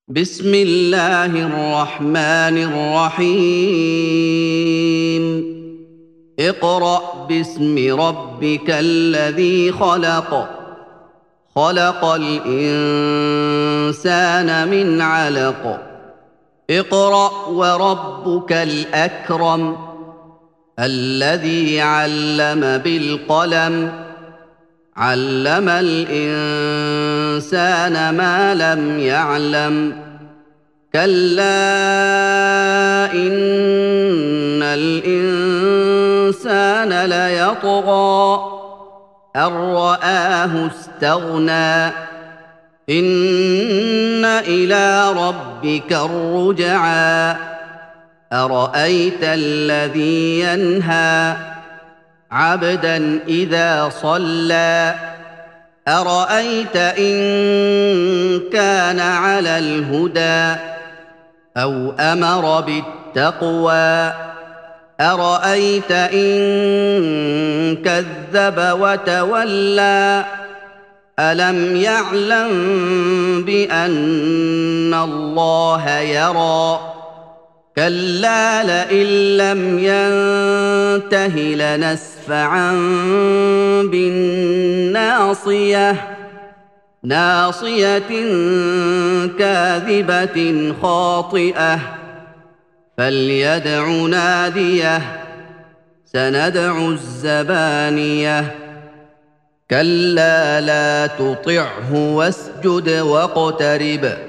بسم الله الرحمن الرحيم. اقرأ باسم ربك الذي خلق. خلق الإنسان من علق. اقرأ وربك الأكرم الذي علم بالقلم. علم الإنسان ما لم يعلم. كلا إن الإنسان ليطغى أن رآه استغنى. إن إلى ربك الرجعى. أرأيت الذي ينهى عبدا إذا صلى. أرأيت إن كان على الهدى أو أمر بالتقوى. أرأيت إن كذب وتولى. ألم يعلم بأن الله يرى. كلا لئن لم ينته لنسفعا بالناصية. ناصية كاذبة خاطئة. فليدع ناديه. سندع الزبانية. كلا لا تطعه واسجد واقترب.